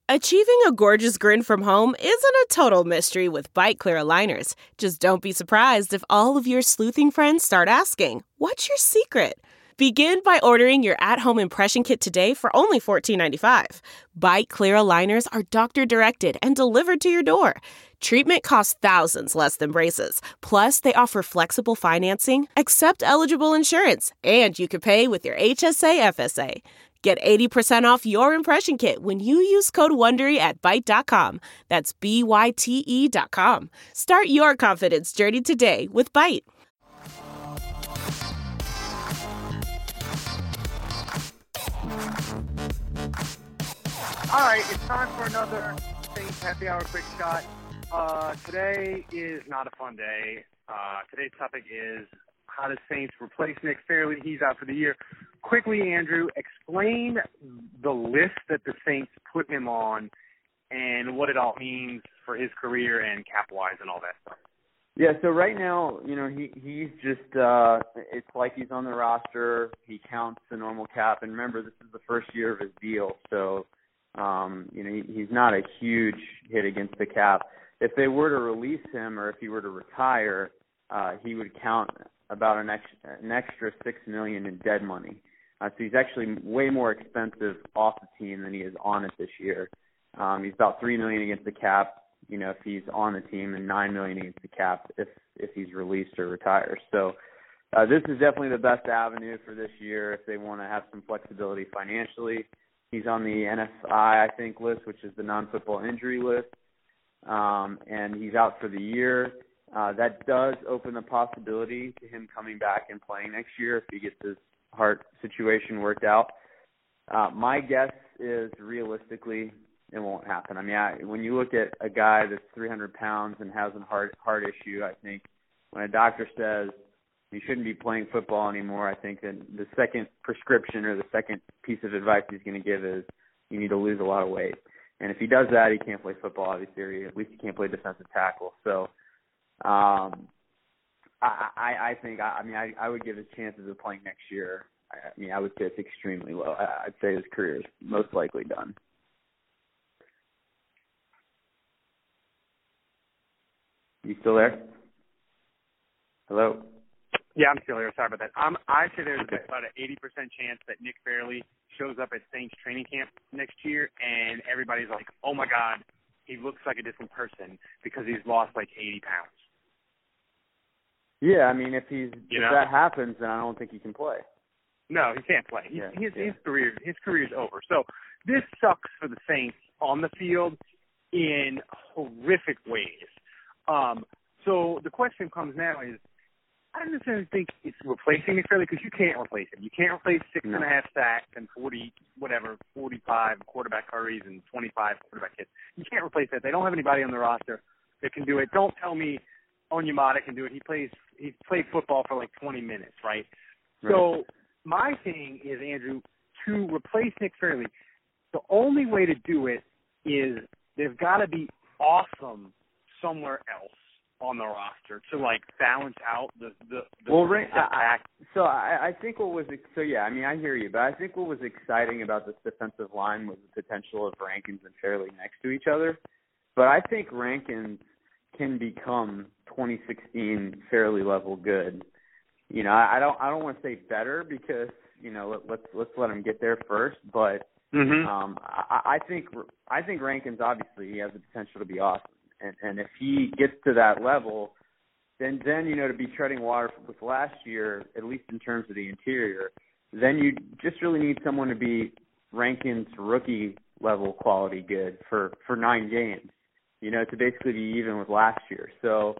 Achieving a gorgeous grin from home isn't a total mystery with Byte Clear aligners. Just don't be surprised if all of your sleuthing friends start asking, "What's your secret?" Begin by ordering your at-home impression kit today for only $14.95. Byte Clear aligners are doctor-directed and delivered to your door. Treatment costs thousands less than braces. Plus, they offer flexible financing, accept eligible insurance, and you can pay with your HSA FSA. Get 80% off your impression kit when you use code WONDERY at Byte.com. That's BYTE.com. Start your confidence journey today with Byte. All right, it's time for another Saints Happy Hour Quick Shot. Today is not a fun day. Today's topic is how the Saints replace Nick Fairley. He's out for the year. Quickly, Andrew, explain the list that the Saints put him on and what it all means for his career and cap-wise and all that stuff. Yeah, so right now, he's just it's like he's on the roster. He counts the normal cap. And remember, this is the first year of his deal. So, he's not a huge hit against the cap. If they were to release him or if he were to retire, he would count about an extra $6 million in dead money. So he's actually way more expensive off the team than he is on it this year. He's about $3 million against the cap, if he's on the team, and $9 million against the cap if he's released or retires. So this is definitely the best avenue for this year if they want to have some flexibility financially. He's on the NFI, I think, list, which is the non-football injury list, and he's out for the year. That does open the possibility to him coming back and playing next year if he gets his heart situation worked out. My guess is realistically it won't happen. I mean, when you look at a guy that's 300 pounds and has a heart issue, I think when a doctor says he shouldn't be playing football anymore, I think that the second prescription or the second piece of advice he's going to give is you need to lose a lot of weight. And if he does that, he can't play football, obviously, or at least he can't play defensive tackle. So I think I would give his chances of playing next year. I would say it's extremely low. I'd say his career is most likely done. You still there? Hello? Yeah, I'm still here. Sorry about that. I say there's about an 80% chance that Nick Fairley shows up at Saints training camp next year, and everybody's like, oh, my God, he looks like a different person because he's lost like 80 pounds. Yeah, I mean, if that happens, then I don't think he can play. No, he can't play. His career's over. So this sucks for the Saints on the field in horrific ways. So the question comes now is, I don't necessarily think it's replacing Nick Fairley because you can't replace him. You can't replace 6.5 sacks and 45 quarterback hurries and 25 quarterback hits. You can't replace that. They don't have anybody on the roster that can do it. Don't tell me Onyemata can do it. He's played football for like 20 minutes, right? So my thing is, Andrew, to replace Nick Fairley, the only way to do it is they've got to be awesome somewhere else on the roster to like balance out the attack. I think I hear you, but I think what was exciting about this defensive line was the potential of Rankins and Fairley next to each other. But I think Rankins can become 2016 Fairley level good. I don't want to say better because let's let him get there first. But I think Rankins obviously he has the potential to be awesome. And if he gets to that level, then to be treading water with last year, at least in terms of the interior, then you just really need someone to be Rankins rookie level quality good for 9 games, to basically be even with last year. So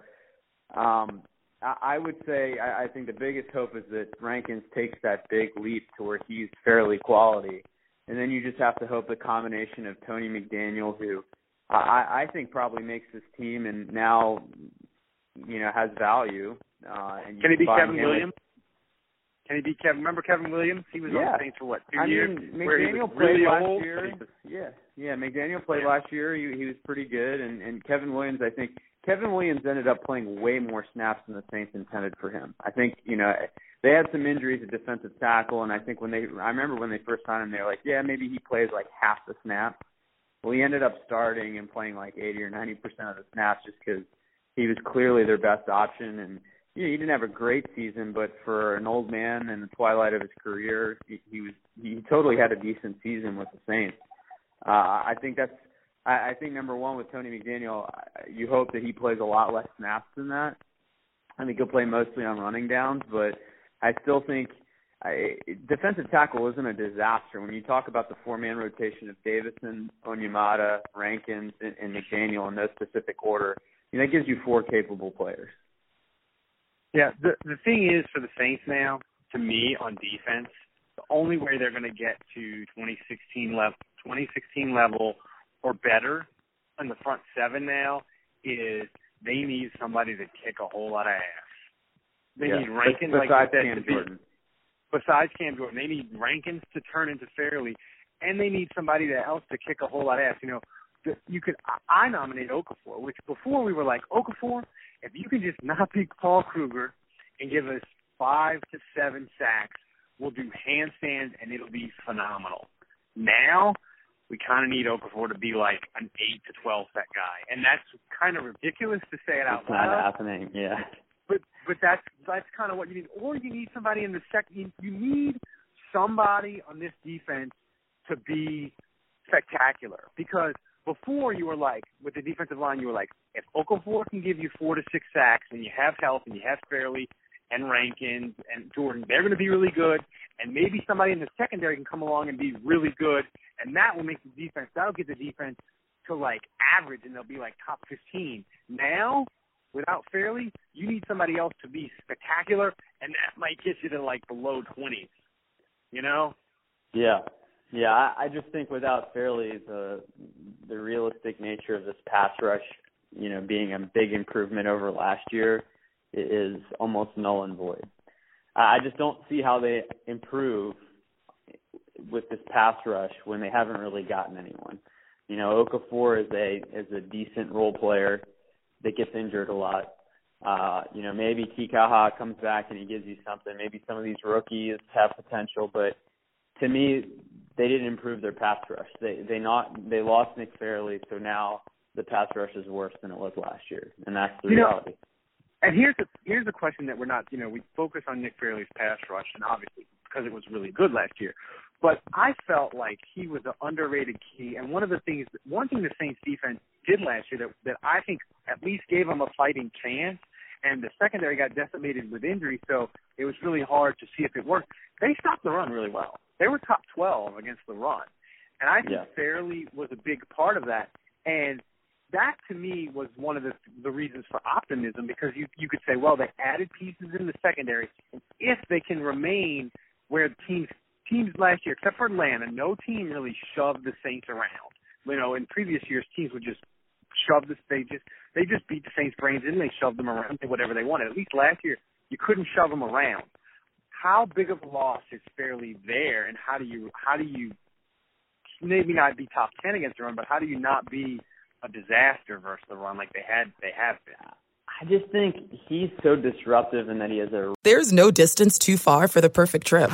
I would say I think the biggest hope is that Rankins takes that big leap to where he's fairly quality. And then you just have to hope the combination of Tony McDaniel, who I think probably makes this team and now, has value. And can he beat Kevin Williams? Can he beat Kevin? Remember Kevin Williams? He was on the Saints for what, 2 years? McDaniel played last year. Yeah, McDaniel played last year. He was pretty good. And Kevin Williams, I think Kevin Williams ended up playing way more snaps than the Saints intended for him. I think, they had some injuries at defensive tackle, and I think I remember when they first signed him, they were like, yeah, maybe he plays like half the snap. Well, he ended up starting and playing like 80 or 90% of the snaps just because he was clearly their best option. And he didn't have a great season, but for an old man in the twilight of his career, he totally had a decent season with the Saints. I think number one with Tony McDaniel, you hope that he plays a lot less snaps than that. I think he'll play mostly on running downs, but I still think defensive tackle isn't a disaster. When you talk about the four-man rotation of Davison, Onyemata, Rankins, and McDaniel in no specific order, that gives you four capable players. Yeah, the thing is for the Saints now, to me, on defense, the only way they're going to get to 2016 level or better on the front seven now is they need somebody to kick a whole lot of ass. They need Rankins, like you said, besides Cam Jordan. They need Rankins to turn into Fairley, and they need somebody else to kick a whole lot of ass. I nominate Okafor, which before we were like, Okafor, if you can just not beat Paul Kruger and give us 5 to 7 sacks, we'll do handstands and it'll be phenomenal. Now, we kind of need Okafor to be like an 8 to 12 sack guy, and that's kind of ridiculous to say it out loud. It's not happening, yeah. But that's kind of what you need. Or you need somebody in the second. You need somebody on this defense to be spectacular. Because before you were like, with the defensive line, you were like, if Okafor can give you 4 to 6 sacks and you have health and you have Fairley and Rankins and Jordan, they're going to be really good. And maybe somebody in the secondary can come along and be really good. And that will make the defense, that'll get the defense to like average and they'll be like top 15. Now, without Fairley, you need somebody else to be spectacular, and that might get you to like the low 20s, Yeah. Yeah, I just think without Fairley, the realistic nature of this pass rush, being a big improvement over last year is almost null and void. I just don't see how they improve with this pass rush when they haven't really gotten anyone. Okafor is a decent role player that gets injured a lot. Maybe Kikaha comes back and he gives you something. Maybe some of these rookies have potential, but to me, they didn't improve their pass rush. They lost Nick Fairley, so now the pass rush is worse than it was last year, and that's the reality. And here's the question that we're not, we focus on Nick Fairley's pass rush, and obviously because it was really good last year. But I felt like he was an underrated key, and one thing the Saints defense did last year that I think at least gave them a fighting chance, and the secondary got decimated with injury, so it was really hard to see if it worked. They stopped the run really well. They were top 12 against the run, and I think Fairley was a big part of that, and that to me was one of the reasons for optimism, because you could say, well, they added pieces in the secondary, and if they can remain where teams last year, except for Atlanta, no team really shoved the Saints around. In previous years, teams would just shove they just beat the Saints' brains in, they shoved them around, did whatever they wanted. At least last year, you couldn't shove them around. How big of a loss is Fairley there, and how do you maybe not be top 10 against the run, but how do you not be a disaster versus the run like they have been? I just think he's so disruptive in that he has There's no distance too far for the perfect trip.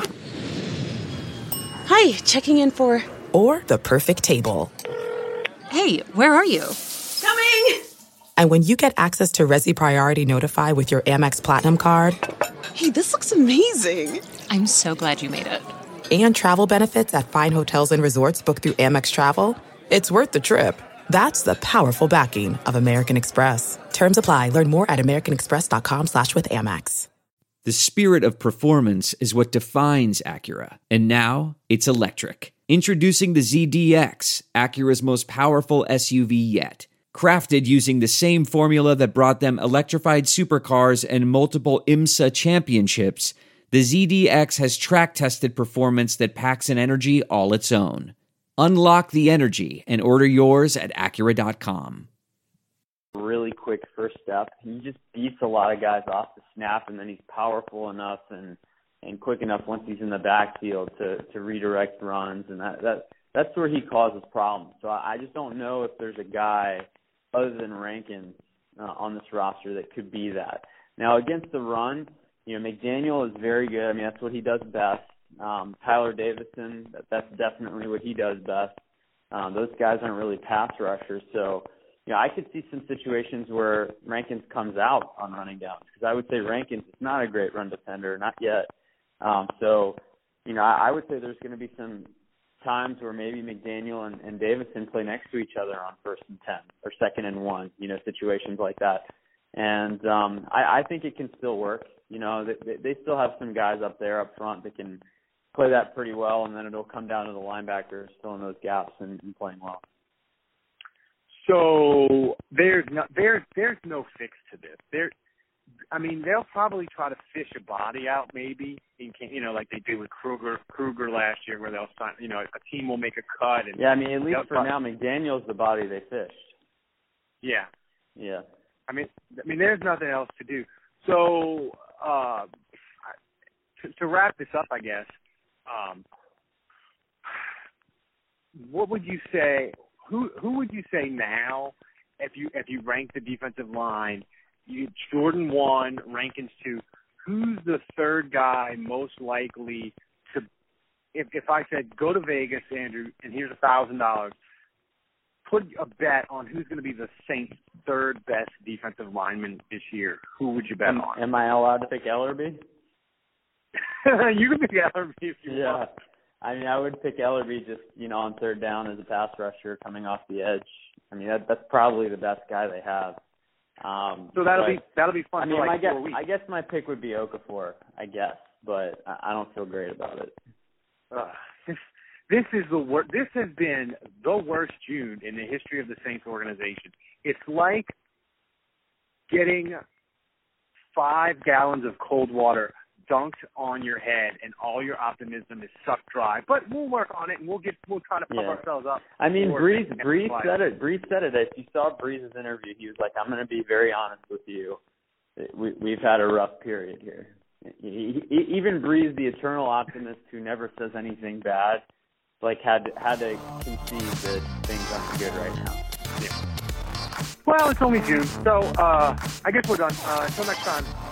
Hi, checking in for... Or the perfect table. Hey, where are you? Coming! And when you get access to Resi Priority Notify with your Amex Platinum card... Hey, this looks amazing. I'm so glad you made it. And travel benefits at fine hotels and resorts booked through Amex Travel, it's worth the trip. That's the powerful backing of American Express. Terms apply. Learn more at americanexpress.com/withAmex. The spirit of performance is what defines Acura. And now, it's electric. Introducing the ZDX, Acura's most powerful SUV yet. Crafted using the same formula that brought them electrified supercars and multiple IMSA championships, the ZDX has track-tested performance that packs an energy all its own. Unlock the energy and order yours at Acura.com. Really quick first step. He just beats a lot of guys off the snap, and then he's powerful enough and quick enough once he's in the backfield to redirect runs, and that's where he causes problems. So I just don't know if there's a guy other than Rankins on this roster that could be that. Now, against the run, McDaniel is very good. I mean, that's what he does best. Tyler Davison, that's definitely what he does best. Those guys aren't really pass rushers. So, I could see some situations where Rankins comes out on running downs, because I would say Rankins is not a great run defender, not yet. So, I would say there's going to be some times where maybe McDaniel and Davison play next to each other on 1st and 10 or 2nd and 1, situations like that. And I think it can still work. They still have some guys up there up front that can play that pretty well, and then it'll come down to the linebackers filling those gaps and playing well. So there's no fix to this. They'll probably try to fish a body out maybe, like they did with Kruger last year, where they'll sign, a team will make a cut. And at least for now, McDaniel's the body they fished. Yeah. Yeah. There's nothing else to do. So to wrap this up, I guess, what would you say? Who would you say now, if you rank the defensive line? Jordan 1, Rankins 2. Who's the third guy most likely to? If I said go to Vegas, Andrew, and here's $1,000, put a bet on who's going to be the Saints' third best defensive lineman this year. Who would you bet on? Am I allowed to pick Ellerbe? You can pick Ellerbe if you want. I would pick Ellerbe just, on third down as a pass rusher coming off the edge. That's probably the best guy they have. So that'll be fun. I guess my pick would be Okafor, but I don't feel great about it. This is the worst. This has been the worst June in the history of the Saints organization. It's like getting 5 gallons of cold water dunked on your head, and all your optimism is sucked dry. But we'll work on it, and we'll try to pump ourselves up. Breeze said it. Breeze said it. If you saw Breeze's interview, he was like, "I'm going to be very honest with you. We've had a rough period here." Even Breeze, the eternal optimist who never says anything bad, had to concede that things aren't good right now. Yeah. Well, it's only June, so I guess we're done. Until next time.